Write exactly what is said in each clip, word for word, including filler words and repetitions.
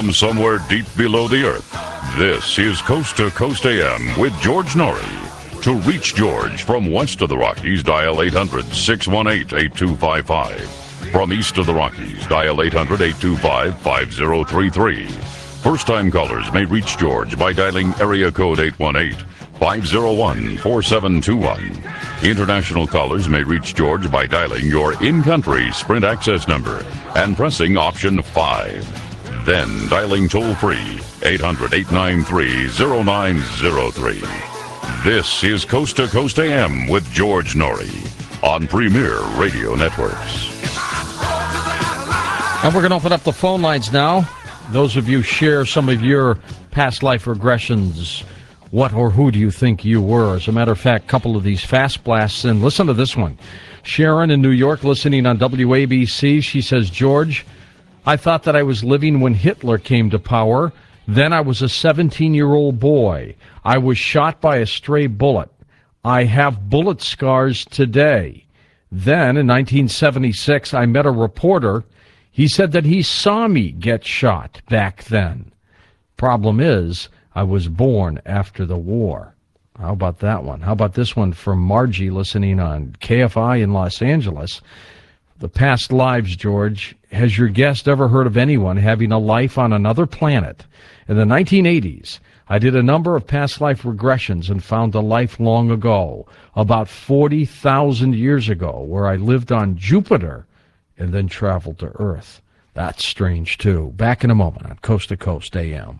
from somewhere deep below the earth. This is Coast to Coast A M with George Noory. To reach George from west of the Rockies, dial eight hundred, six one eight, eight two five five. From east of the Rockies, dial eight hundred, eight two five, five zero three three. First-time callers may reach George by dialing area code eight one eight, five zero one, four seven two one. International callers may reach George by dialing your in-country Sprint access number and pressing option five. Then dialing toll-free eight hundred, eight nine three, zero nine zero three. This is Coast to Coast A M with George Noory on Premier Radio Networks. And we're going to open up the phone lines now. Those of you share some of your past life regressions. What or who do you think you were? As a matter of fact, a couple of these fast blasts, and listen to this one. Sharon in New York listening on W A B C. She says, George, I thought that I was living when Hitler came to power. Then I was a seventeen-year-old boy. I was shot by a stray bullet. I have bullet scars today. Then in nineteen seventy-six, I met a reporter. He said that he saw me get shot back then. Problem is, I was born after the war. How about that one? How about this one from Margie listening on K F I in Los Angeles? The past lives, George. Has your guest ever heard of anyone having a life on another planet? In the nineteen eighties, I did a number of past life regressions and found a life long ago, about forty thousand years ago, where I lived on Jupiter and then traveled to Earth. That's strange, too. Back in a moment on Coast to Coast A M.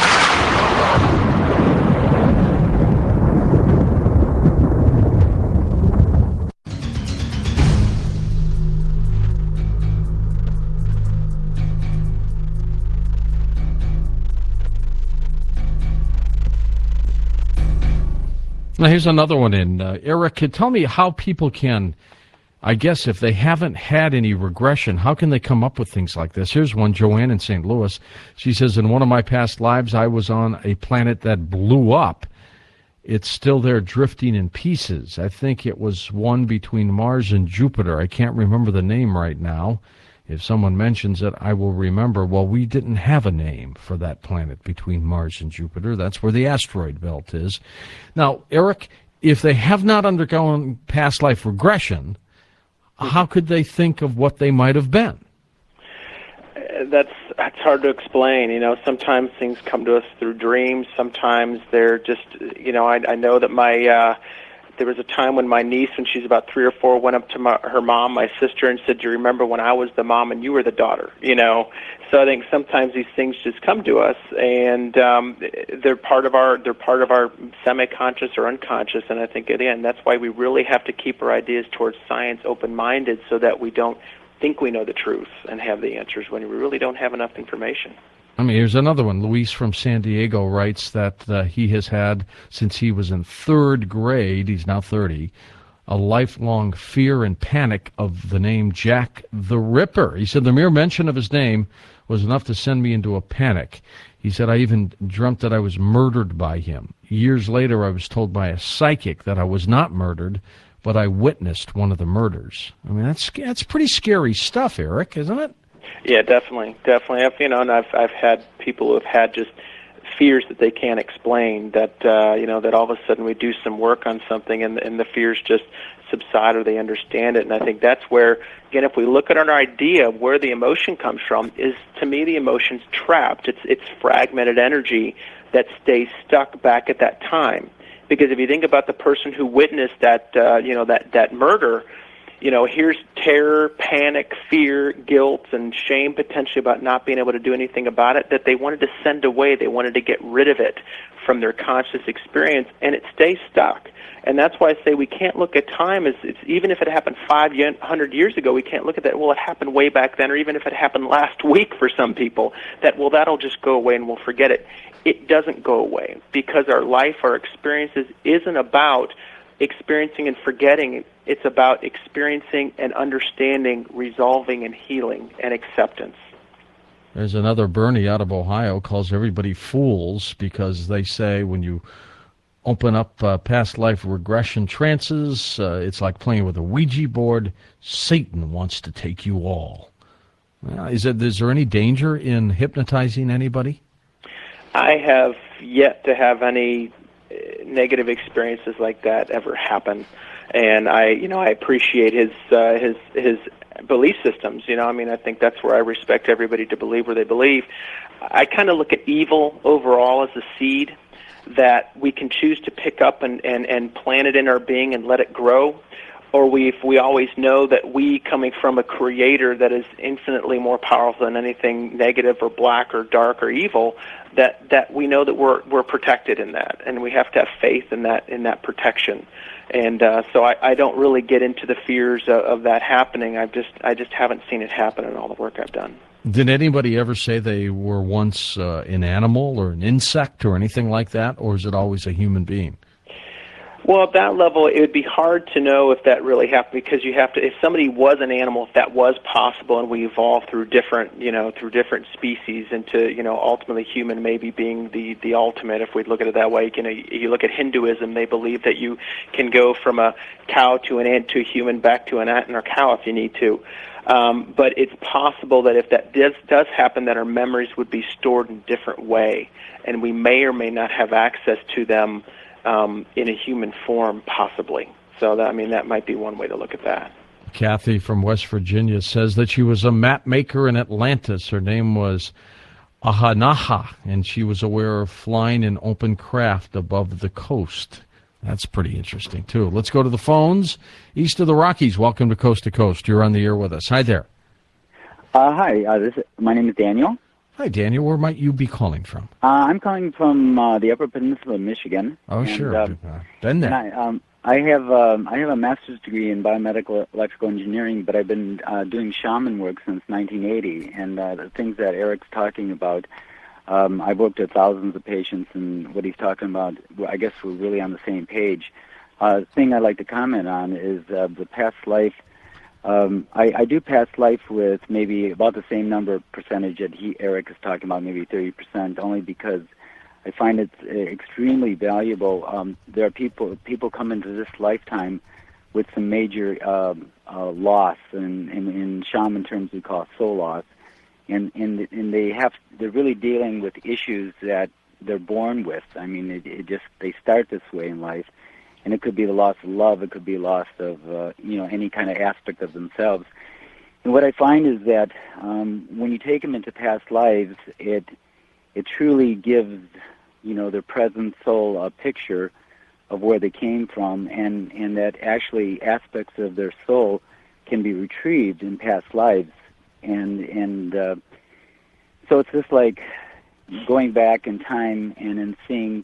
Now, here's another one in. Uh, Eric, can tell me how people can, I guess, if they haven't had any regression, how can they come up with things like this? Here's one, Joanne in Saint Louis. She says, in one of my past lives, I was on a planet that blew up. It's still there drifting in pieces. I think it was one between Mars and Jupiter. I can't remember the name right now. If someone mentions it, I will remember. Well, we didn't have a name for that planet between Mars and Jupiter. That's where the asteroid belt is. Now, Eric, if they have not undergone past life regression, how could they think of what they might have been? That's that's hard to explain. You know, sometimes things come to us through dreams. Sometimes they're just, you know, I, I know that my, uh, there was a time when my niece, when she's about three or four, went up to my, her mom, my sister, and said, do you remember when I was the mom and you were the daughter? You know, so I think sometimes these things just come to us, and um, they're part of our, they're part of our semi-conscious or unconscious, and I think, again, that's why we really have to keep our ideas towards science open-minded so that we don't think we know the truth and have the answers when we really don't have enough information. I mean, here's another one. Luis from San Diego writes that uh, he has had, since he was in third grade, he's now thirty, a lifelong fear and panic of the name Jack the Ripper. He said the mere mention of his name was enough to send me into a panic. He said, I even dreamt that I was murdered by him. Years later, I was told by a psychic that I was not murdered, but I witnessed one of the murders. I mean, that's that's pretty scary stuff, Eric, isn't it? Yeah, definitely, definitely. I've, you know, and I've I've had people who have had just fears that they can't explain. That uh, you know, that all of a sudden we do some work on something, and and the fears just subside, or they understand it. And I think that's where, again, if we look at our idea of where the emotion comes from, is to me the emotion's trapped. It's it's fragmented energy that stays stuck back at that time. Because if you think about the person who witnessed that, uh, you know, that that murder. You know, here's terror, panic, fear, guilt, and shame potentially about not being able to do anything about it that they wanted to send away. They wanted to get rid of it from their conscious experience, and it stays stuck. And that's why I say we can't look at time as, it's, even if it happened five hundred years ago, we can't look at that, well, it happened way back then, or even if it happened last week for some people, that, well, that'll just go away and we'll forget it. It doesn't go away, because our life, our experiences isn't about experiencing and forgetting. It's about experiencing and understanding, resolving and healing and acceptance. There's another Bernie out of Ohio calls everybody fools because they say when you open up uh, past life regression trances, uh, it's like playing with a Ouija board. Satan wants to take you all. Well, is, it, is there any danger in hypnotizing anybody? I have yet to have any uh, negative experiences like that ever happen, and I, you know, I appreciate his uh, his his belief systems. You know, I mean, I think that's where I respect everybody to believe where they believe. I kind of look at evil overall as a seed that we can choose to pick up and, and, and plant it in our being and let it grow, or we, if we always know that we, coming from a creator that is infinitely more powerful than anything negative or black or dark or evil, that, that we know that we're we're protected in that, and we have to have faith in that in that protection. And uh, so I, I don't really get into the fears of, of that happening. I've just I just haven't seen it happen in all the work I've done. Did anybody ever say they were once uh, an animal or an insect or anything like that, or is it always a human being? Well, at that level, it would be hard to know if that really happened, because you have to. If somebody was an animal, if that was possible, and we evolved through different, you know, through different species into, you know, ultimately human maybe being the the ultimate. If we look at it that way, you know, you look at Hinduism, they believe that you can go from a cow to an ant to a human back to an ant or cow if you need to. Um, but it's possible that if that does, does happen, that our memories would be stored in a different way, and we may or may not have access to them um, in a human form, possibly. So, that, I mean, that might be one way to look at that. Kathy from West Virginia says that she was a map maker in Atlantis. Her name was Ahanaha, and she was aware of flying in open craft above the coast. That's pretty interesting, too. Let's go to the phones. East of the Rockies, welcome to Coast to Coast. You're on the air with us. Hi there. Uh, hi, uh, this is, my name is Daniel. Hi, Daniel. Where might you be calling from? Uh, I'm calling from uh, the Upper Peninsula of Michigan. Oh, and, sure. Um, uh, been there. I, um, I have um, I have a master's degree in biomedical electrical engineering, but I've been uh, doing shaman work since nineteen eighty, and uh, the things that Eric's talking about, um, I've worked with thousands of patients, and what he's talking about, I guess we're really on the same page. Uh, the thing I'd like to comment on is uh, the past life. Um, I, I do past life with maybe about the same number of percentage that he, Eric is talking about, maybe thirty percent, only because I find it's extremely valuable. Um, there are people people come into this lifetime with some major um, uh, loss, and in, in, in shaman terms we call it soul loss, and and and they have they're really dealing with issues that they're born with. I mean, it, it just they start this way in life. And it could be the loss of love. It could be loss of, uh, you know, any kind of aspect of themselves. And what I find is that um, when you take them into past lives, it it truly gives, you know, their present soul a picture of where they came from, and, and that actually aspects of their soul can be retrieved in past lives. And and uh, so it's just like going back in time and then seeing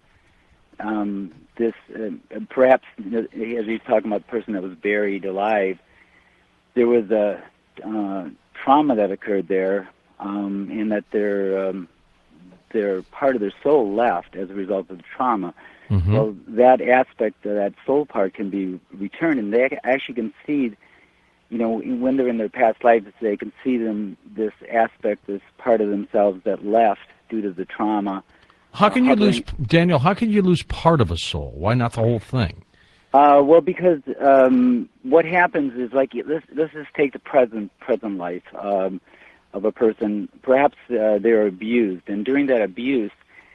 um, this, uh, perhaps, as he's talking about the person that was buried alive, there was a uh, trauma that occurred there, um, and that their um, their part of their soul left as a result of the trauma. Mm-hmm. Well, that aspect, of that soul part, can be returned, and they actually can see, you know, when they're in their past lives, they can see them this aspect, this part of themselves that left due to the trauma. How can you lose, Daniel, how can you lose part of a soul? Why not the whole thing? Uh, well, because um, what happens is, like, let's, let's just take the present present life um, of a person. Perhaps uh, they're abused, and during that abuse,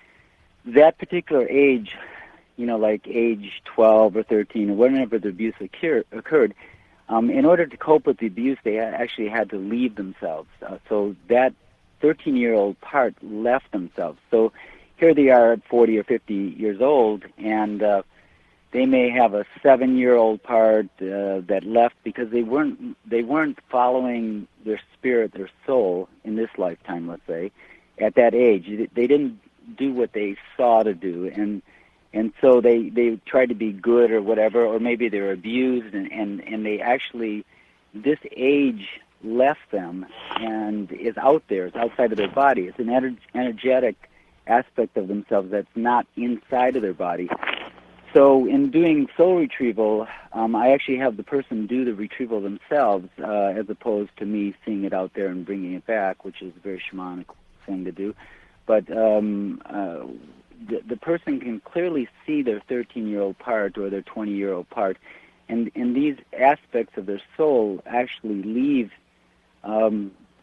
that particular age, you know, like age twelve or thirteen, or whenever the abuse occur, occurred, um, in order to cope with the abuse, they actually had to leave themselves. Uh, so that thirteen-year-old part left themselves. So here they are at forty or fifty years old, and uh, they may have a seven-year-old part uh, that left because they weren't they weren't following their spirit, their soul in this lifetime. Let's say, at that age, they didn't do what they saw to do, and and so they they tried to be good or whatever, or maybe they were abused, and and and they actually, this age left them and is out there, it's outside of their body. It's an ener- energetic aspect of themselves that's not inside of their body. So in doing soul retrieval, um, I actually have the person do the retrieval themselves, uh, as opposed to me seeing it out there and bringing it back, which is a very shamanic thing to do. But um, uh, the, the person can clearly see their thirteen-year-old part or their twenty-year-old part, and, and these aspects of their soul actually leave um,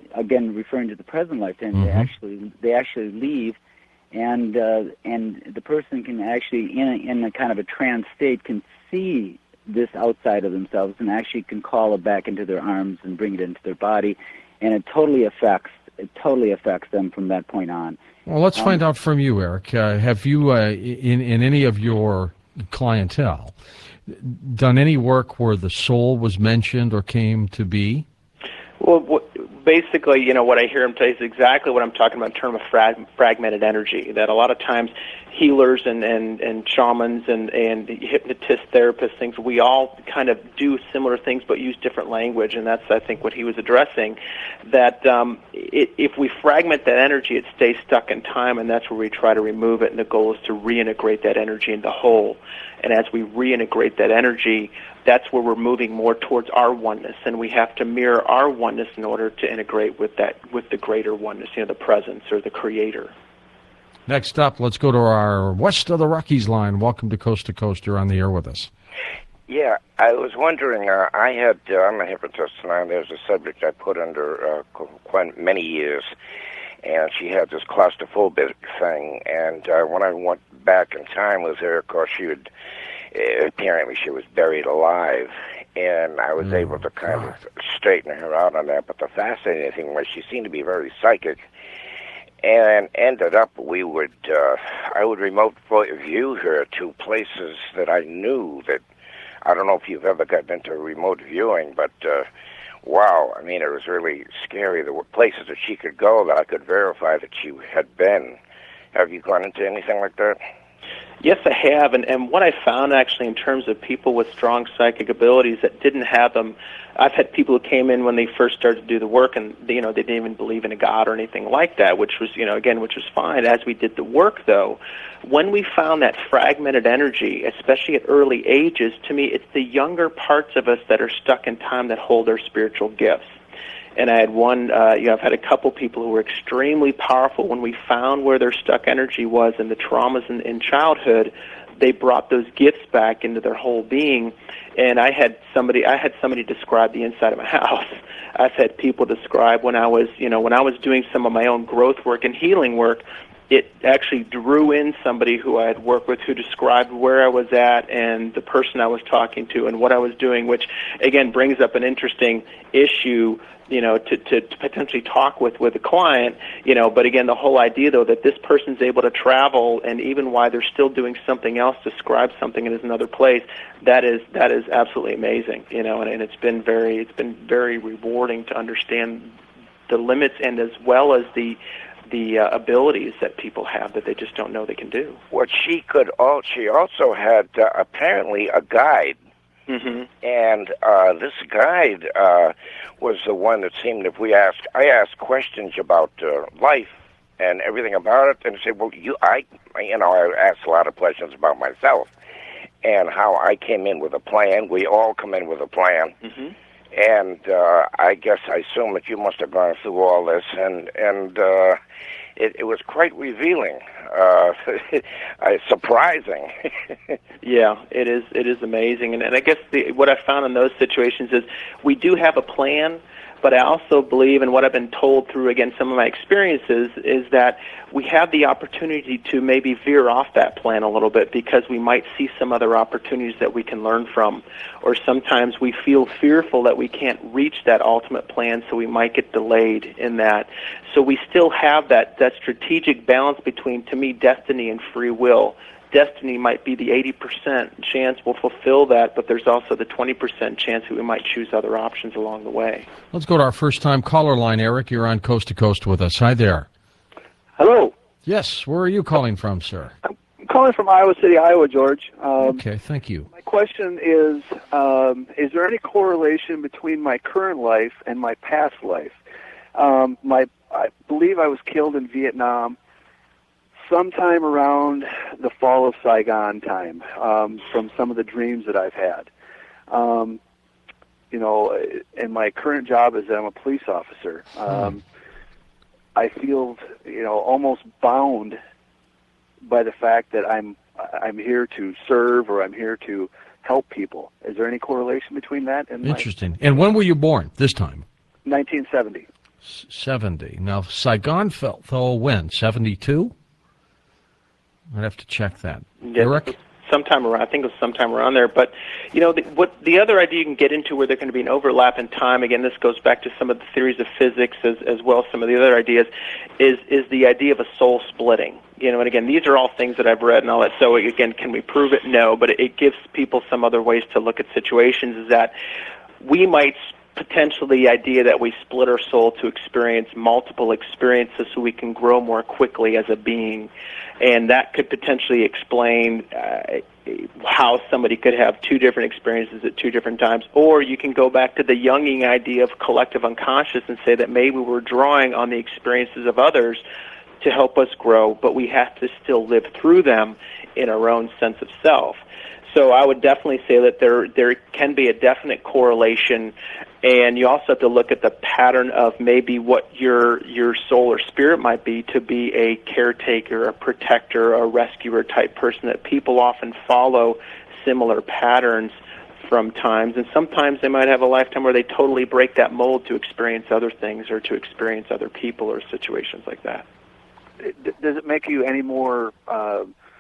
again, referring to the present lifetime, Mm-hmm. they actually they actually leave, and uh, and the person can actually, in a, in a kind of a trance state, can see this outside of themselves and actually can call it back into their arms and bring it into their body, and it totally affects it totally affects them from that point on. Well, let's Um, find out from you, Eric. Uh, have you, uh, in in any of your clientele, done any work where the soul was mentioned or came to be? Well, what, basically, you know, what I hear him say is exactly what I'm talking about in terms of frag- fragmented energy, that a lot of times healers and, and, and shamans and, and hypnotists, therapists, things, we all kind of do similar things but use different language, and that's, I think, what he was addressing, that um, it, if we fragment that energy, it stays stuck in time, and that's where we try to remove it, and the goal is to reintegrate that energy into whole. And as we reintegrate that energy, that's where we're moving more towards our oneness, and we have to mirror our oneness in order to integrate with that, with the greater oneness, you know, the presence or the creator. Next up, let's go to our West of the Rockies line. Welcome to Coast to Coast. You're on the air with us. Yeah, I was wondering, uh, I had, uh, I'm a hypnotist now, there's a subject I put under uh, quite many years, and she had this claustrophobic thing, and uh, when I went back in time with her, of course, she would, uh, apparently she was buried alive, and I was Mm, able to kind God. of straighten her out on that, but the fascinating thing was she seemed to be very psychic, and ended up we would, uh, I would remote view her to places that I knew that, I don't know if you've ever gotten into remote viewing, but uh, wow, I mean, it was really scary. There were places that she could go that I could verify that she had been. Have you gone into anything like that? Yes, I have, and, and what I found actually in terms of people with strong psychic abilities that didn't have them, I've had people who came in when they first started to do the work, and you know they didn't even believe in a God or anything like that, which was, you know, again, which was fine. As we did the work, though, when we found that fragmented energy, especially at early ages, to me, it's the younger parts of us that are stuck in time that hold our spiritual gifts. And I had one, uh, you know, I've had a couple people who were extremely powerful when we found where their stuck energy was and the traumas in, in childhood. They brought those gifts back into their whole being. And I had somebody, I had somebody describe the inside of my house. I've had people describe when I was, you know, when I was doing some of my own growth work and healing work, it actually drew in somebody who I had worked with who described where I was at and the person I was talking to and what I was doing, which, again, brings up an interesting issue, you know, to, to, to potentially talk with, with a client, you know, but again, the whole idea, though, that this person's able to travel and even while they're still doing something else, describe something in another place, that is that is absolutely amazing, you know, and, and it's been very, it's been very rewarding to understand the limits and as well as the the uh, abilities that people have that they just don't know they can do. What she could, all she also had uh, apparently a guide. Mm-hmm. And uh, this guide uh, was the one that seemed, if we asked, I asked questions about uh, life and everything about it, and said, well, you, I, you know, I asked a lot of questions about myself and how I came in with a plan. We all come in with a plan. Mm-hmm. And uh, I guess I assume that you must have gone through all this, and and uh, it, it was quite revealing, uh, uh, surprising. Yeah, it is. It is amazing, and, and I guess the, what I found in those situations is we do have a plan, but I also believe, and what I've been told through, again, some of my experiences, is that we have the opportunity to maybe veer off that plan a little bit because we might see some other opportunities that we can learn from, or sometimes we feel fearful that we can't reach that ultimate plan, so we might get delayed in that. So we still have that, that strategic balance between, to me, destiny and free will. Destiny might be the eighty percent chance we'll fulfill that, but there's also the twenty percent chance that we might choose other options along the way. Let's go to our first-time caller line. Eric, you're on Coast to Coast with us. Hi there. Hello. Yes, where are you calling from, sir? I'm calling from Iowa City, Iowa, George. Um, Okay, thank you. My question is, um, is there any correlation between my current life and my past life? Um, my, I believe I was killed in Vietnam sometime around the fall of Saigon time, um, from some of the dreams that I've had. Um, you know, and my current job is that I'm a police officer. Um, I feel, you know, almost bound by the fact that I'm I'm here to serve or I'm here to help people. Is there any correlation between that and Interesting. And when were you born this time? my nineteen seventy? seventy. Now, Saigon fell, fell when? seventy-two? I'd have to check that. Yeah, Eric? Sometime around, I think it was sometime around there. But, you know, the, what the other idea you can get into where there can be an overlap in time, again, this goes back to some of the theories of physics as, as well as some of the other ideas, is is the idea of a soul splitting. You know, and again, these are all things that I've read and all that. So, again, can we prove it? No, but it gives people some other ways to look at situations, is that we might potentially the idea that we split our soul to experience multiple experiences so we can grow more quickly as a being. And that could potentially explain uh, how somebody could have two different experiences at two different times. Or you can go back to the Jungian idea of collective unconscious and say that maybe we're drawing on the experiences of others to help us grow, but we have to still live through them in our own sense of self. So I would definitely say that there there can be a definite correlation, and you also have to look at the pattern of maybe what your your soul or spirit might be to be a caretaker, a protector, a rescuer type person, that people often follow similar patterns from times, and sometimes they might have a lifetime where they totally break that mold to experience other things or to experience other people or situations like that. Does it make you any more uh,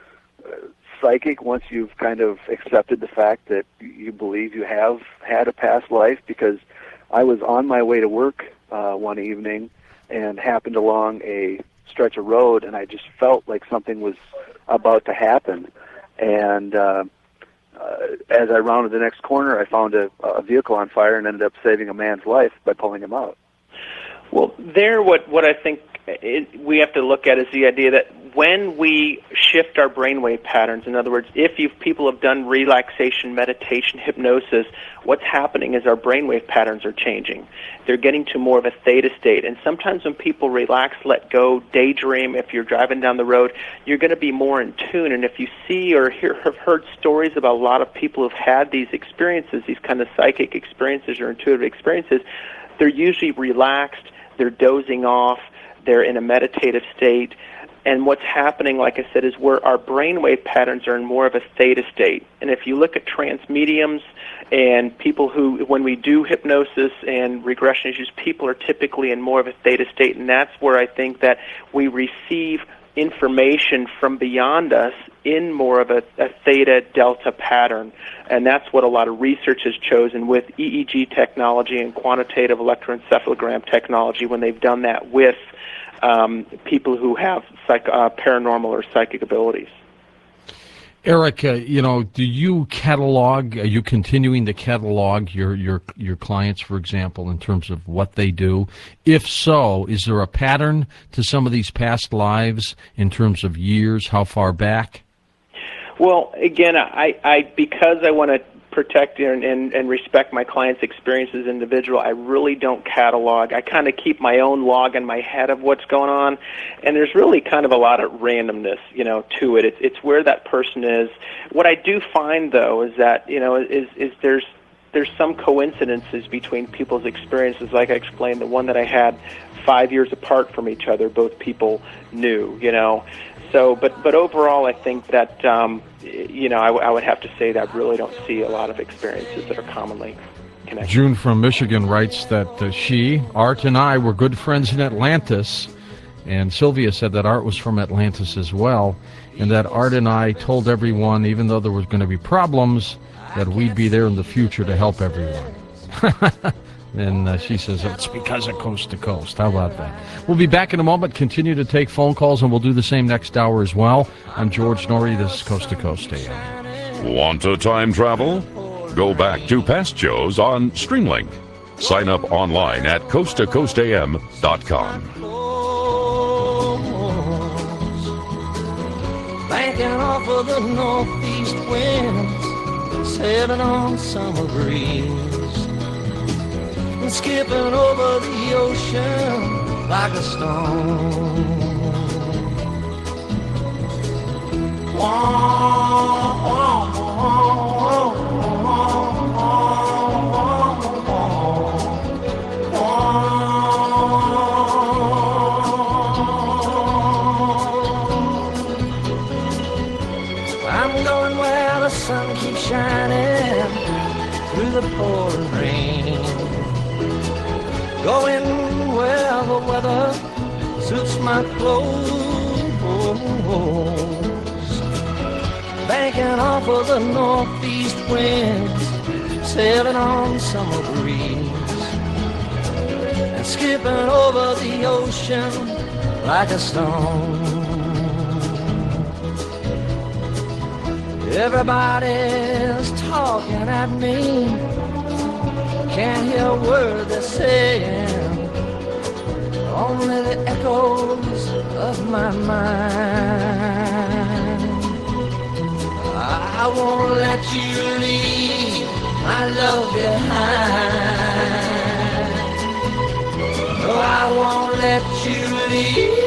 psychic once you've kind of accepted the fact that you believe you have had a past life? Because I was on my way to work uh, one evening and happened along a stretch of road, and I just felt like something was about to happen. And uh, uh, as I rounded the next corner, I found a, a vehicle on fire and ended up saving a man's life by pulling him out. Well, there, what, what I think it, we have to look at is the idea that when we shift our brainwave patterns, in other words, if you've, people have done relaxation, meditation, hypnosis, what's happening is our brainwave patterns are changing. They're getting to more of a theta state. And sometimes when people relax, let go, daydream, if you're driving down the road, you're going to be more in tune. And if you see or hear, have heard stories about a lot of people who've had these experiences, these kind of psychic experiences or intuitive experiences, they're usually relaxed, they're dozing off, they're in a meditative state. And what's happening, like I said, is where our brainwave patterns are in more of a theta state. And if you look at trance mediums and people who, when we do hypnosis and regression issues, people are typically in more of a theta state. And that's where I think that we receive information from beyond us in more of a, a theta delta pattern. And that's what a lot of research has chosen with E E G technology and quantitative electroencephalogram technology when they've done that with Um, people who have psych, uh, paranormal or psychic abilities. Eric, uh, you know, do you catalog, are you continuing to catalog your, your, your clients, for example, in terms of what they do? If so, is there a pattern to some of these past lives in terms of years, how far back? Well, again, I, I because I want to protect and, and, and respect my clients' experience as an individual, I really don't catalog. I kind of keep my own log in my head of what's going on, and there's really kind of a lot of randomness, you know, to it. It's, it's where that person is. What I do find, though, is that, you know, is, is there's there's some coincidences between people's experiences. Like I explained, the one that I had five years apart from each other, both people knew, you know. So, but but overall, I think that, um, you know, I, w- I would have to say that I really don't see a lot of experiences that are commonly connected. June from Michigan writes that uh, she, Art, and I were good friends in Atlantis, and Sylvia said that Art was from Atlantis as well, and that Art and I told everyone, even though there was going to be problems, that we'd be there in the future to help everyone. And uh, she says, it's because of Coast to Coast. How about that? We'll be back in a moment, continue to take phone calls, and we'll do the same next hour as well. I'm George Norrie. This is Coast to Coast A M. Want to time travel? Go back to past shows on Streamlink. Sign up online at coast to coast a m dot com. Banking off of the northeast winds, sailing on summer breeze, and skipping over the ocean like a stone. Wah, wah, wah, wah, wah, wah, wah. I'm going where the sun keeps shining through the pouring rain, going where weather suits my clothes. Banking off of the northeast winds, sailing on summer breeze, and skipping over the ocean like a stone. Everybody's talking at me, can't hear a word they're saying, only the echoes of my mind. I won't let you leave my love behind. No, I won't let you leave.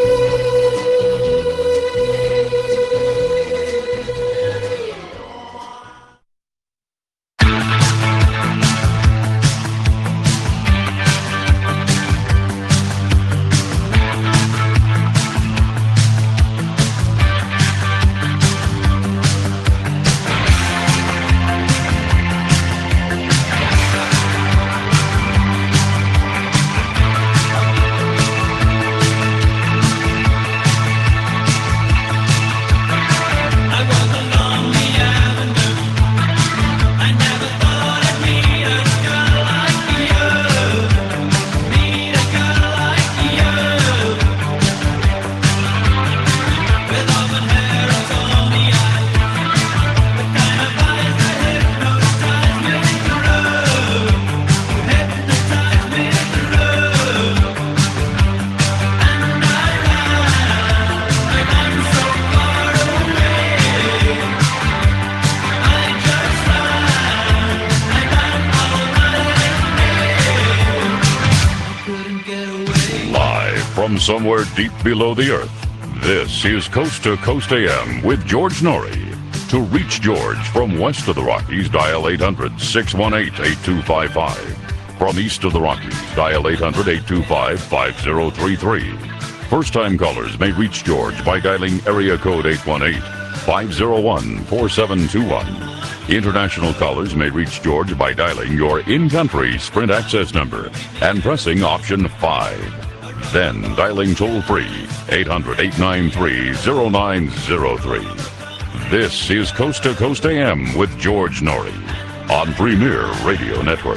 From somewhere deep below the earth, this is Coast to Coast A M with George Norrie. To reach George from west of the Rockies, dial eight hundred, six one eight, eight two five five. From east of the Rockies, dial eight hundred, eight two five, five zero three three. First-time callers may reach George by dialing area code eight one eight, five zero one, four seven two one. International callers may reach George by dialing your in-country Sprint access number and pressing option five. Then dialing toll-free eight hundred, eight nine three, zero nine zero three. This is Coast to Coast A M with George Norrie on Premier Radio Network.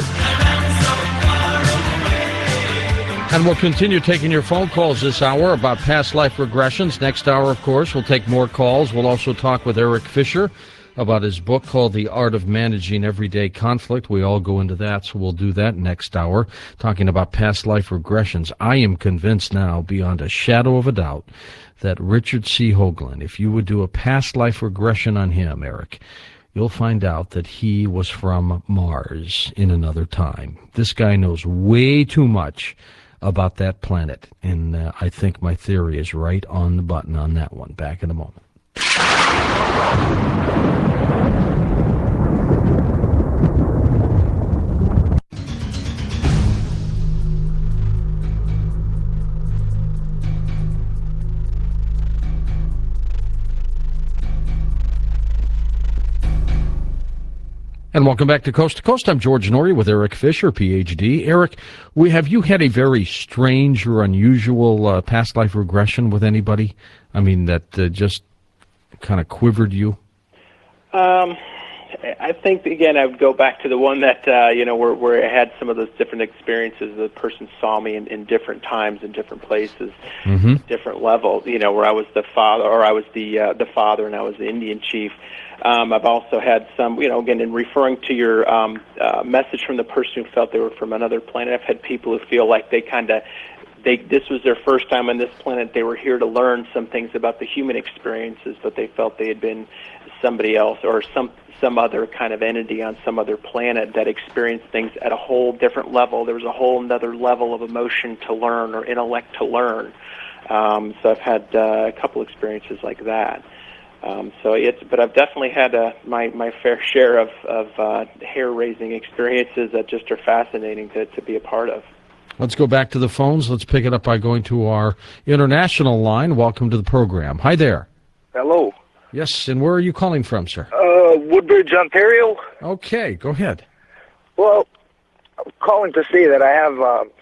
And we'll continue taking your phone calls this hour about past life regressions. Next hour, of course, we'll take more calls. We'll also talk with Eric Fisher about his book called The Art of Managing Everyday Conflict. We all go into that, so we'll do that next hour, talking about past life regressions. I am convinced now, beyond a shadow of a doubt, that Richard C. Hoagland, if you would do a past life regression on him, Eric, you'll find out that he was from Mars in another time. This guy knows way too much about that planet, and uh, I think my theory is right on the button on that one. Back in a moment. And welcome back to Coast to Coast. I'm George Norrie with Eric Fisher, P H D. Eric, we, have you had a very strange or unusual uh, past life regression with anybody? I mean, that uh, just kind of quivered you? Um, I think, again, I would go back to the one that, uh, you know, where, where I had some of those different experiences. The person saw me in, in different times, in different places, mm-hmm. different levels, you know, where I was the father, or I was the uh, the father and I was the Indian chief. Um, I've also had some, you know, again, in referring to your um, uh, message from the person who felt they were from another planet, I've had people who feel like they kind of, they this was their first time on this planet. They were here to learn some things about the human experiences, but they felt they had been somebody else or some some other kind of entity on some other planet that experienced things at a whole different level. There was a whole another level of emotion to learn or intellect to learn. Um, so I've had uh, a couple experiences like that. Um, so it's, but I've definitely had uh, my my fair share of of uh, hair-raising experiences that just are fascinating to to be a part of. Let's go back to the phones. Let's pick it up by going to our international line. Welcome to the program. Hi there. Hello. Yes, and where are you calling from, sir? Uh, Woodbridge, Ontario. Okay, go ahead. Well, I'm calling to say that I have uh,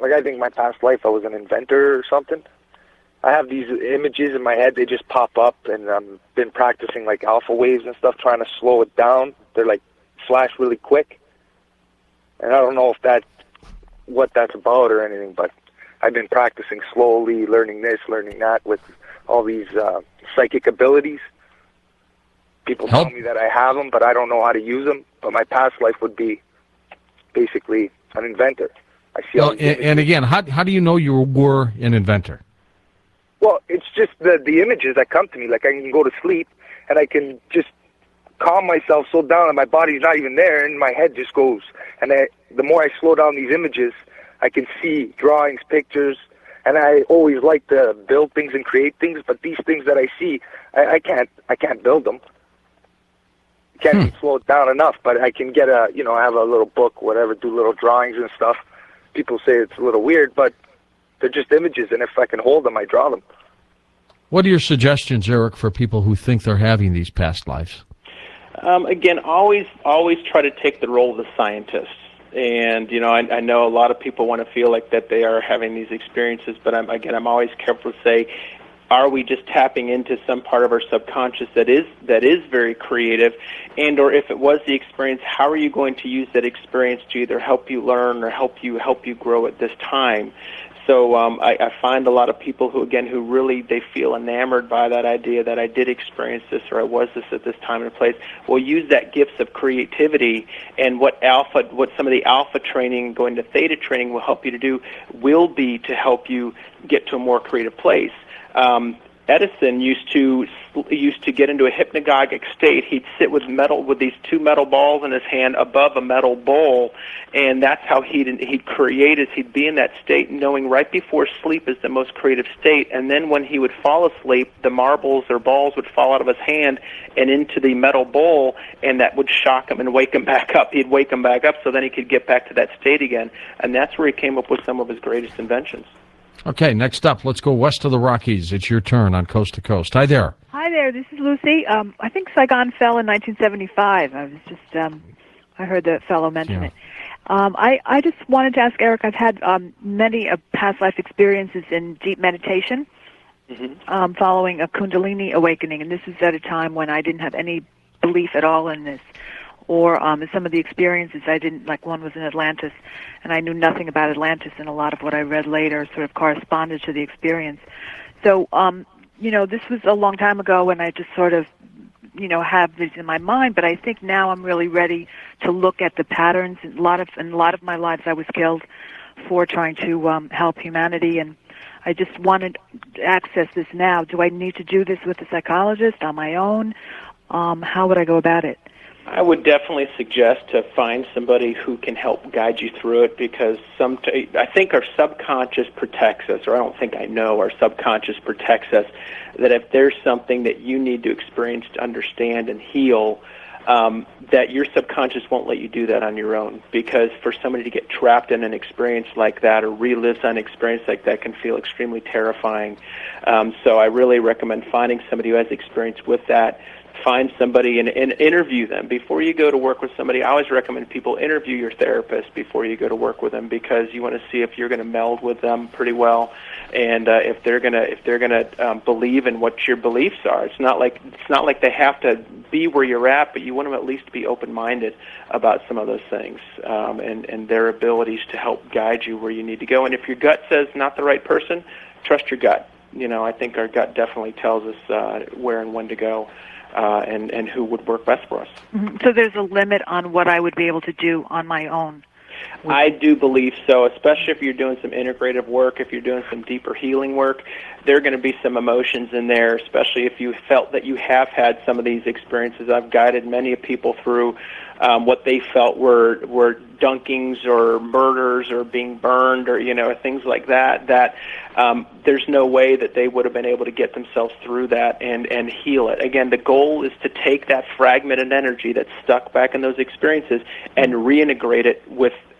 Like, I think my past life I was an inventor or something. I have these images in my head, they just pop up, and I've been practicing, like, alpha waves and stuff, trying to slow it down. They're, like, flash really quick. And I don't know if that's what that's about or anything, but I've been practicing slowly, learning this, learning that with all these uh, psychic abilities. People Help. tell me that I have them, but I don't know how to use them. But my past life would be basically an inventor. I see all Well, these and, images. and again, how, how do you know you were an inventor? Well, it's just the the images that come to me. Like, I can go to sleep, and I can just calm myself so down that my body's not even there, and my head just goes. And I, the more I slow down these images, I can see drawings, pictures, and I always like to build things and create things. But these things that I see, I, I can't I can't build them. I can't Hmm. even slow it down enough. But I can get a you know I have a little book, whatever, do little drawings and stuff. People say it's a little weird, but they're just images, and if I can hold them, I draw them. What are your suggestions, Eric, for people who think they're having these past lives? Um, again, always always try to take the role of the scientist. And, you know, I, I know a lot of people want to feel like that they are having these experiences, but I'm, again, I'm always careful to say, are we just tapping into some part of our subconscious that is that is very creative? And or if it was the experience, how are you going to use that experience to either help you learn or help you help you grow at this time? So um, I, I find a lot of people who, again, who really, they feel enamored by that idea that I did experience this or I was this at this time and place, will use that gifts of creativity and what alpha, what some of the alpha training, going to theta training will help you to do, will be to help you get to a more creative place. Um, Edison used to used to get into a hypnagogic state. He'd sit with metal with these two metal balls in his hand above a metal bowl, and that's how he'd he'd create. Is he'd be in that state, knowing right before sleep is the most creative state. And then when he would fall asleep, the marbles or balls would fall out of his hand and into the metal bowl, and that would shock him and wake him back up. He'd wake him back up, so then he could get back to that state again. And that's where he came up with some of his greatest inventions. Okay, next up, let's go west of the Rockies. It's your turn on Coast to Coast. Hi there. Hi there, this is Lucy. Um, I think Saigon fell in nineteen seventy-five. I was just, um, I heard the fellow mention Yeah. it. Um, I, I just wanted to ask Eric, I've had um, many uh, past life experiences in deep meditation Mm-hmm. um, following a Kundalini awakening, and this is at a time when I didn't have any belief at all in this. Or um, in some of the experiences, I didn't, like one was in Atlantis, and I knew nothing about Atlantis, and a lot of what I read later sort of corresponded to the experience. So, um, you know, this was a long time ago, and I just sort of, you know, have this in my mind, but I think now I'm really ready to look at the patterns. In a lot of, in a lot of my lives, I was killed for trying to um, help humanity, and I just wanted to access this now. Do I need to do this with a psychologist on my own? Um, how would I go about it? I would definitely suggest to find somebody who can help guide you through it, because some t- I think our subconscious protects us, or I don't think I know, our subconscious protects us, that if there's something that you need to experience to understand and heal, um, that your subconscious won't let you do that on your own, because for somebody to get trapped in an experience like that or relive an experience like that can feel extremely terrifying. Um, so I really recommend finding somebody who has experience with that. Find somebody and, and interview them. Before you go to work with somebody, I always recommend people interview your therapist before you go to work with them, because you want to see if you're going to meld with them pretty well, and uh, if they're going to if they're going to um, believe in what your beliefs are. It's not like it's not like they have to be where you're at, but you want them at least to be open-minded about some of those things, um, and and their abilities to help guide you where you need to go. And if your gut says not the right person, trust your gut. You know, I think our gut definitely tells us uh, where and when to go. Uh, and, and who would work best for us. Mm-hmm. So there's a limit on what I would be able to do on my own. I do believe so, especially if you're doing some integrative work, if you're doing some deeper healing work. There are going to be some emotions in there, especially if you felt that you have had some of these experiences. I've guided many people through um, what they felt were were dunkings or murders or being burned or, you know, things like that, that um, there's no way that they would have been able to get themselves through that and, and heal it. Again, the goal is to take that fragmented energy that's stuck back in those experiences and reintegrate it with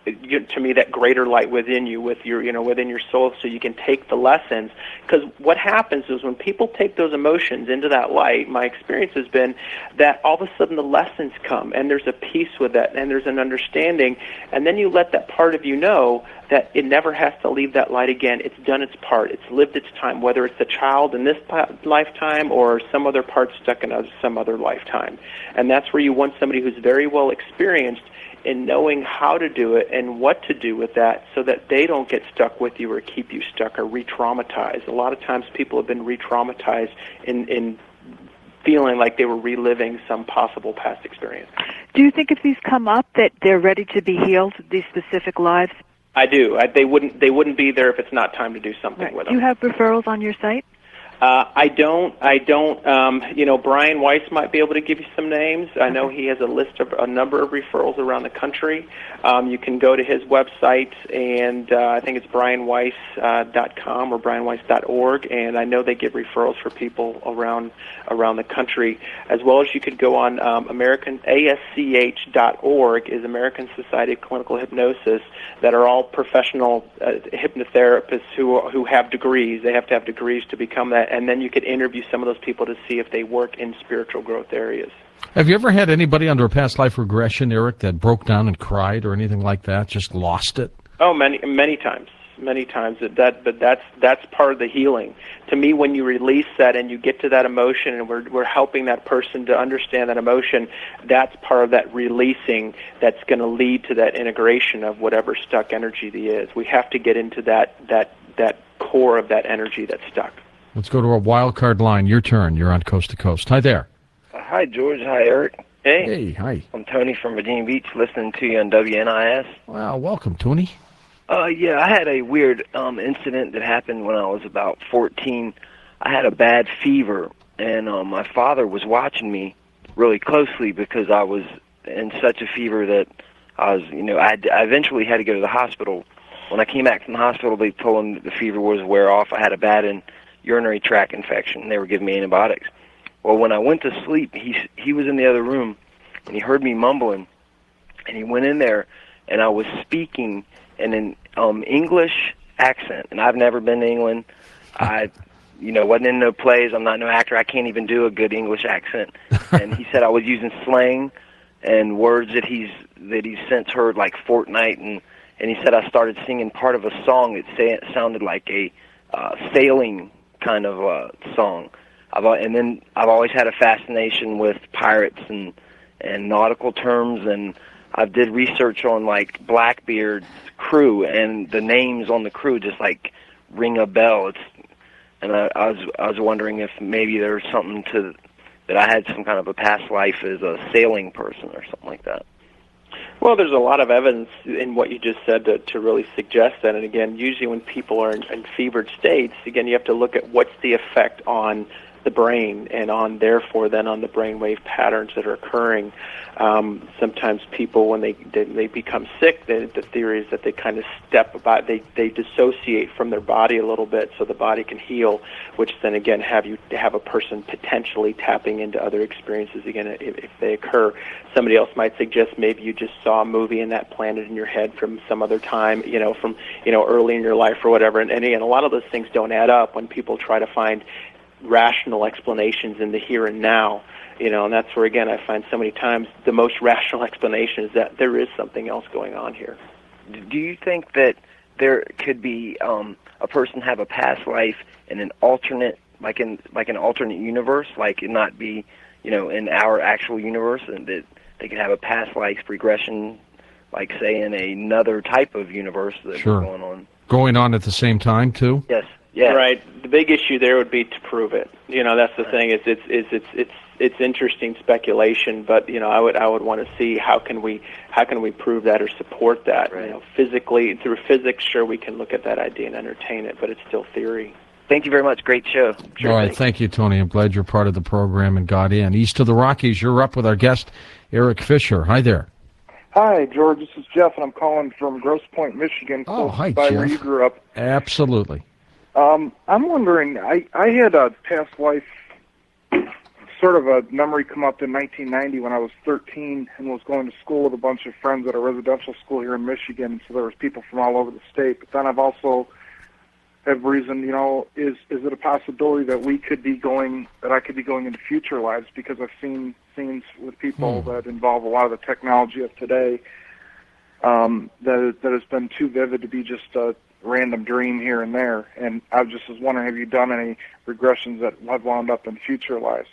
you, to me, that greater light within you, with your, you know, within your soul, so you can take the lessons. Because what happens is when people take those emotions into that light, my experience has been that all of a sudden the lessons come, and there's a peace with that, and there's an understanding, and then you let that part of you know that it never has to leave that light again. It's done its part. It's lived its time, whether it's a child in this lifetime or some other part stuck in some other lifetime. And that's where you want somebody who's very well experienced in knowing how to do it and what to do with that, so that they don't get stuck with you or keep you stuck or re-traumatized. A lot of times people have been re-traumatized in, in feeling like they were reliving some possible past experience. Do you think if these come up that they're ready to be healed, these specific lives? I do. I, they wouldn't. They wouldn't be there if it's not time to do something Right. with Do them. you have referrals on your site? Uh, I don't. I don't. Um, you know, Brian Weiss might be able to give you some names. I know he has a list of a number of referrals around the country. Um, you can go to his website, and uh, I think it's brian weiss dot com or brian weiss dot org, and I know they give referrals for people around around the country, as well as you could go on um, American A S C H dot org is American Society of Clinical Hypnosis, that are all professional uh, hypnotherapists who who have degrees. They have to have degrees to become that. And then you could interview some of those people to see if they work in spiritual growth areas. Have you ever had anybody under a past life regression, Eric, that broke down and cried or anything like that, just lost it? Oh, many many times, many times. That, that but that's that's part of the healing. To me, when you release that and you get to that emotion, and we're we're helping that person to understand that emotion, that's part of that releasing that's going to lead to that integration of whatever stuck energy there is. We have to get into that that that core of that energy that's stuck. Let's go to a wild card line. Your turn. You're on Coast to Coast. Hi there. Uh, hi, George. Hi, Eric. Hey. Hey, hi. I'm Tony from Virginia Beach, listening to you on W N I S. Well, welcome, Tony. Uh, yeah, I had a weird um, incident that happened when I was about fourteen. I had a bad fever, and um, my father was watching me really closely because I was in such a fever that I was, you know, I, I eventually had to go to the hospital. When I came back from the hospital, they told him that the fever was wear off. I had a bad and urinary tract infection. They were giving me antibiotics. Well, when I went to sleep, he he was in the other room, and he heard me mumbling, and he went in there, and I was speaking in an um, English accent, and I've never been to England. I, you know, wasn't in no plays. I'm not no actor. I can't even do a good English accent. And he said I was using slang and words that he's that he's since heard, like Fortnite, and and he said I started singing part of a song that say, sounded like a uh, sailing kind of uh, song. I've, and then I've always had a fascination with pirates and and nautical terms, and I did research on like Blackbeard's crew, and the names on the crew just like ring a bell. It's and I, I was I was wondering if maybe there's something to that I had some kind of a past life as a sailing person or something like that. Well, there's a lot of evidence in what you just said to, to really suggest that. And again, usually when people are in, in fevered states, again, you have to look at what's the effect on the brain and on, therefore, then on the brainwave patterns that are occurring. Um, sometimes people, when they they, they become sick, they, the theory is that they kind of step about, they, they dissociate from their body a little bit so the body can heal, which then again have you have a person potentially tapping into other experiences again if, if they occur. Somebody else might suggest maybe you just saw a movie and that planted in your head from some other time, you know, from you know early in your life or whatever. And, and again, a lot of those things don't add up when people try to find rational explanations in the here and now, you know, and that's where, again, I find so many times the most rational explanation is that there is something else going on here. Do you think that there could be um, a person have a past life in an alternate, like in like an alternate universe, like it not be, you know, in our actual universe, and that they could have a past life regression, like say in another type of universe that's Sure. going on? Going on at the same time, too? Yes. Yeah. Right. The big issue there would be to prove it. You know, that's the thing. Is it's it's it's it's it's interesting speculation, but you know, I would I would want to see how can we how can we prove that or support that. Right. You know, physically through physics, sure we can look at that idea and entertain it, but it's still theory. Thank you very much. Great show. Sure All right, thing. thank you, Tony. I'm glad you're part of the program and got in. East of the Rockies, you're up with our guest, Eric Fisher. Hi there. Hi, George. This is Jeff, and I'm calling from Grosse Pointe, Michigan, Oh, close hi, by Jeff. where you grew up. Absolutely. Um, I'm wondering, I, I had a past life sort of a memory come up in nineteen ninety when I was thirteen and was going to school with a bunch of friends at a residential school here in Michigan. So there was people from all over the state. But then I've also have reason, you know, is is it a possibility that we could be going, that I could be going into future lives, because I've seen scenes with people Hmm. that involve a lot of the technology of today um, that that has been too vivid to be just a random dream here and there. And I just was wondering, have you done any regressions that have wound up in future lives?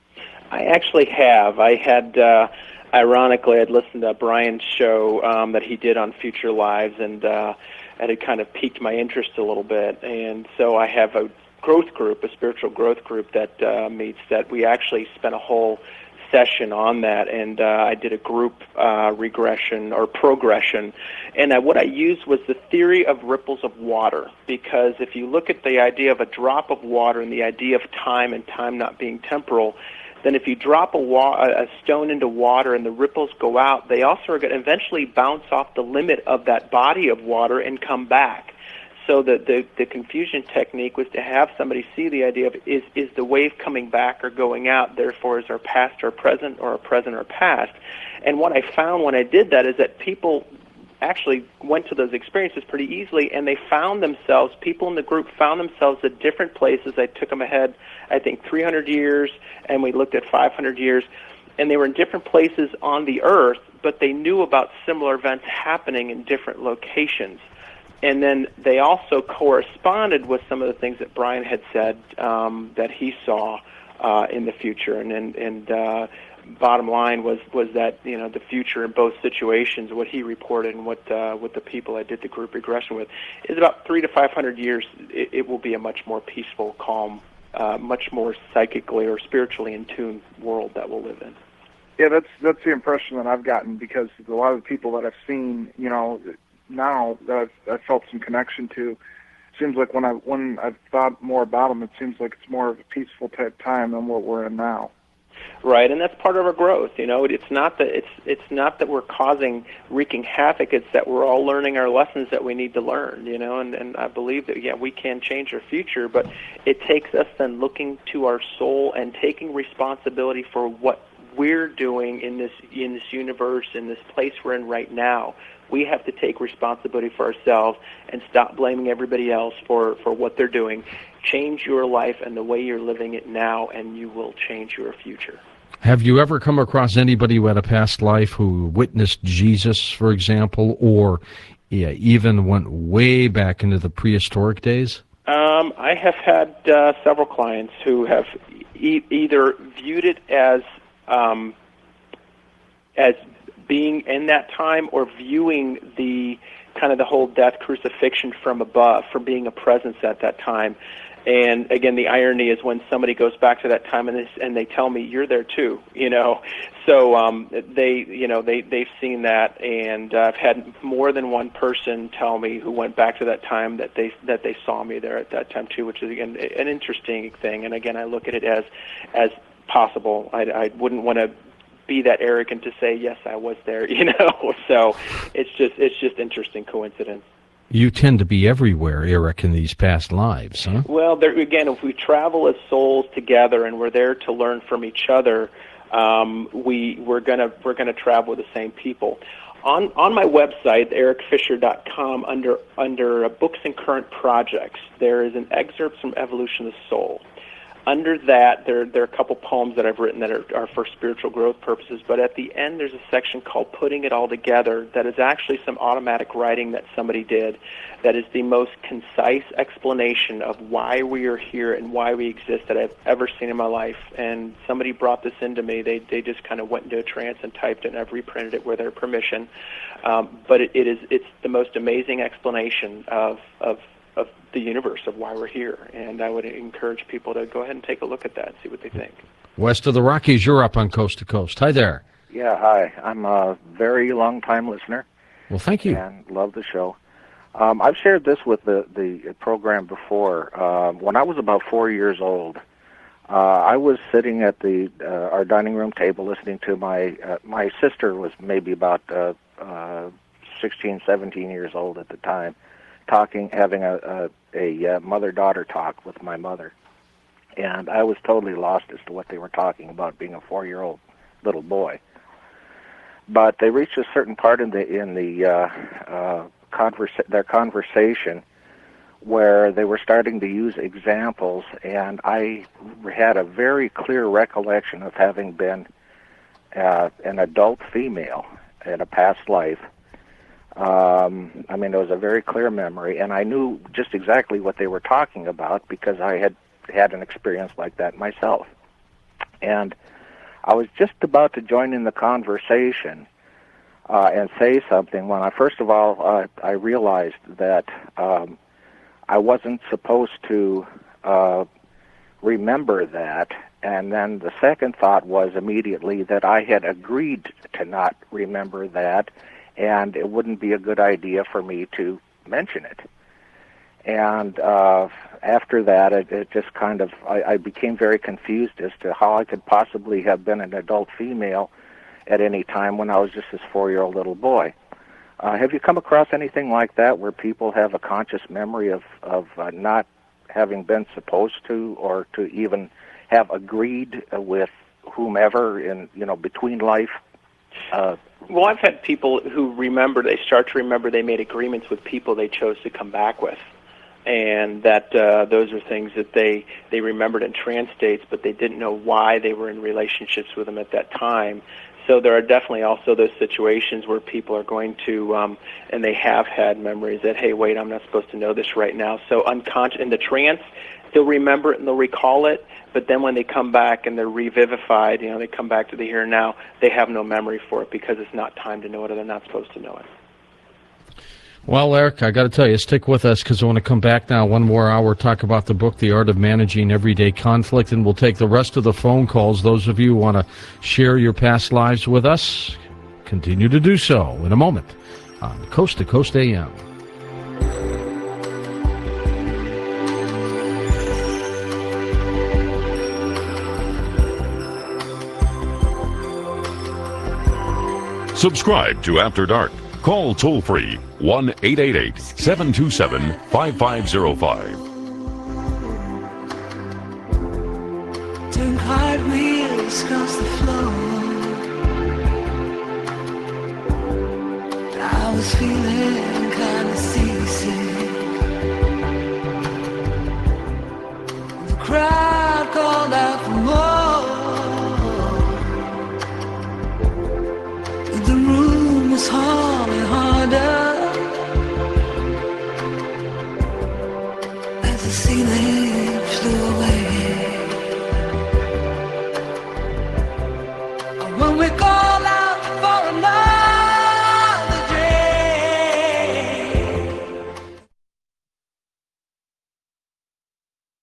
I actually have. I had, uh, ironically, I'd listened to Brian's show um, that he did on Future Lives, and uh, it had kind of piqued my interest a little bit. And so I have a growth group, a spiritual growth group that uh, meets that we actually spent a whole session on that, and uh, I did a group uh, regression or progression, and uh, what I used was the theory of ripples of water, because if you look at the idea of a drop of water and the idea of time and time not being temporal, then if you drop a, wa- a stone into water and the ripples go out, they also are going to eventually bounce off the limit of that body of water and come back. So the, the, the confusion technique was to have somebody see the idea of, is, is the wave coming back or going out, therefore is our past our present, or our present our past? And what I found when I did that is that people actually went to those experiences pretty easily, and they found themselves, people in the group found themselves at different places. I took them ahead, I think, three hundred years, and we looked at five hundred years, and they were in different places on the earth, but they knew about similar events happening in different locations. And then they also corresponded with some of the things that Brian had said um, that he saw uh, in the future. And and, and uh, bottom line was, was that, you know, the future in both situations, what he reported and what uh, what the people I did the group regression with, is about three to five hundred years. It, it will be a much more peaceful, calm, uh, much more psychically or spiritually in tune world that we'll live in. Yeah, that's that's the impression that I've gotten, because a lot of the people that I've seen, you know, now that I've, I've felt some connection to, seems like when I when I've thought more about them, it seems like it's more of a peaceful type time than what we're in now. Right, and that's part of our growth. You know, it's not that it's it's not that we're causing wreaking havoc. It's that we're all learning our lessons that we need to learn. You know, and and I believe that yeah, we can change our future, but it takes us then looking to our soul and taking responsibility for what we're doing in this in this universe, in this place we're in right now. We have to take responsibility for ourselves and stop blaming everybody else for, for what they're doing. Change your life and the way you're living it now, and you will change your future. Have you ever come across anybody who had a past life who witnessed Jesus, for example, or yeah, even went way back into the prehistoric days? Um, I have had uh, several clients who have e- either viewed it as um, as being in that time, or viewing the kind of the whole death crucifixion from above, for being a presence at that time. And again, the irony is when somebody goes back to that time and they, and they tell me, you're there too, you know. So um, they, you know, they, they've seen that, and uh, I've had more than one person tell me who went back to that time that they that they saw me there at that time too, which is, again, an interesting thing. And again, I look at it as as possible. I, I wouldn't want to be that arrogant to say yes, I was there, you know. So it's just it's just interesting coincidence. You tend to be everywhere, Eric, in these past lives, huh? Well, there again, if we travel as souls together and we're there to learn from each other, um, we we're gonna we're gonna travel with the same people. On on my website, eric fisher dot com, under under uh, books and current projects, there is an excerpt from Evolution of the Soul. Under that, there, there are a couple poems that I've written that are, are for spiritual growth purposes, but at the end there's a section called Putting It All Together that is actually some automatic writing that somebody did that is the most concise explanation of why we are here and why we exist that I've ever seen in my life. And somebody brought this into me. They they just kind of went into a trance and typed it, and I've reprinted it with their permission. Um, but it, it is it's the most amazing explanation of of of the universe, of why we're here, and I would encourage people to go ahead and take a look at that and see what they think. West of the Rockies, you're up on Coast to Coast. Hi there. Yeah, hi. I'm a very long-time listener. Well, thank you. And love the show. Um, I've shared this with the, the program before. Uh, when I was about four years old, uh, I was sitting at the uh, our dining room table listening to my, uh, my sister was maybe about uh, uh, sixteen, seventeen years old at the time, talking, having a, a, a mother-daughter talk with my mother. and I was totally lost as to what they were talking about, being a four-year-old little boy. But they reached a certain part in the in the uh, uh, conversa- their conversation where they were starting to use examples, and I had a very clear recollection of having been uh, an adult female in a past life. Um, I mean, it was a very clear memory, and I knew just exactly what they were talking about because I had had an experience like that myself. And I was just about to join in the conversation uh, and say something when I, first of all, uh, I realized that um, I wasn't supposed to uh, remember that. And then the second thought was immediately that I had agreed to not remember that, and it wouldn't be a good idea for me to mention it. And uh, after that, it, it just kind of, I, I became very confused as to how I could possibly have been an adult female at any time when I was just this four-year-old little boy. Uh, have you come across anything like that where people have a conscious memory of, of uh, not having been supposed to, or to even have agreed with whomever in, you know, between life? Uh, well, I've had people who remember, they start to remember they made agreements with people they chose to come back with. And that uh, those are things that they, they remembered in trance states, but they didn't know why they were in relationships with them at that time. So there are definitely also those situations where people are going to, um, and they have had memories that, hey, wait, I'm not supposed to know this right now. So unconscious in the trance, they'll remember it and they'll recall it, but then when they come back and they're revivified, you know, they come back to the here and now, they have no memory for it because it's not time to know it or they're not supposed to know it. Well, Eric, I got to tell you, stick with us because I want to come back now one more hour, talk about the book, The Art of Managing Everyday Conflict, and we'll take the rest of the phone calls. Those of you who want to share your past lives with us, continue to do so in a moment on Coast to Coast A M. Subscribe to After Dark. Call toll-free one eight eight eight, seven two seven, five five zero five. Turn cartwheels across the floor. I was feeling kind of seasick. The crowd